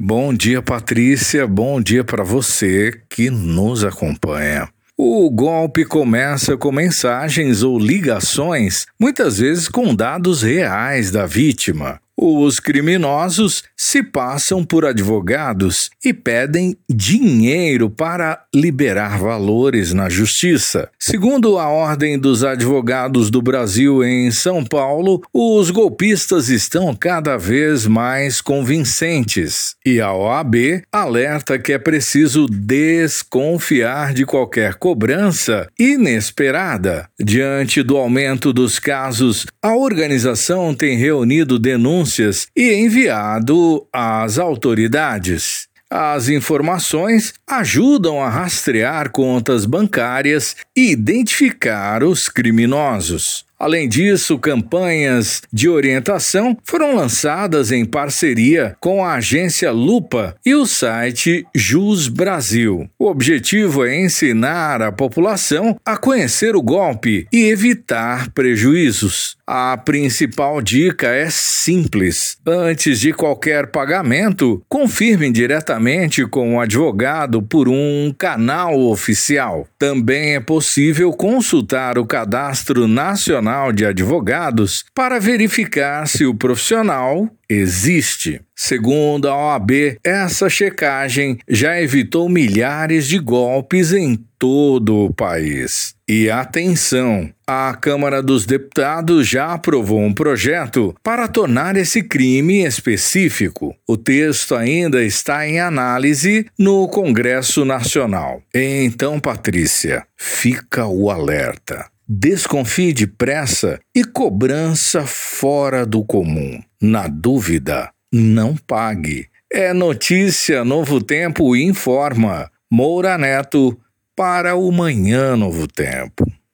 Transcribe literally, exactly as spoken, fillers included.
Bom dia, Patrícia. Bom dia para você que nos acompanha. O golpe começa com mensagens ou ligações, muitas vezes com dados reais da vítima. Os criminosos se passam por advogados e pedem dinheiro para liberar valores na justiça. Segundo a Ordem dos Advogados do Brasil em São Paulo, os golpistas estão cada vez mais convincentes e a O A B alerta que é preciso desconfiar de qualquer cobrança inesperada. Diante do aumento dos casos, a organização tem reunido denúncias e enviado às autoridades. As informações ajudam a rastrear contas bancárias e identificar os criminosos. Além disso, campanhas de orientação foram lançadas em parceria com a agência Lupa e o site Jus Brasil. O objetivo é ensinar a população a conhecer o golpe e evitar prejuízos. A principal dica é simples. Antes de qualquer pagamento, confirme diretamente com o advogado por um canal oficial. Também é possível consultar o Cadastro Nacional de Advogados para verificar se o profissional existe. Segundo a O A B, essa checagem já evitou milhares de golpes em todo o país. E atenção, a Câmara dos Deputados já aprovou um projeto para tornar esse crime específico. O texto ainda está em análise no Congresso Nacional. Então, Patrícia, fica o alerta. Desconfie de pressa e cobrança fora do comum. Na dúvida, não pague. É notícia Novo Tempo informa. Moura Neto para o Manhã Novo Tempo.